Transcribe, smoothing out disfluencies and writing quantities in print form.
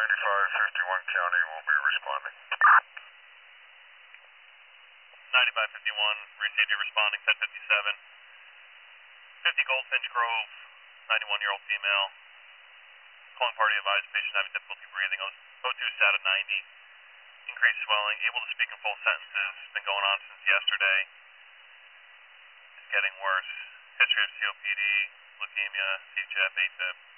9551 County will be responding. 9551, received you responding, 1057. 50 Goldfinch Grove, 91-year-old female. Calling party advised patient having difficulty breathing. O2 sat at 90. Increased swelling, able to speak in full sentences. Been going on since yesterday. It's getting worse. History of COPD, leukemia, CHF, AFib.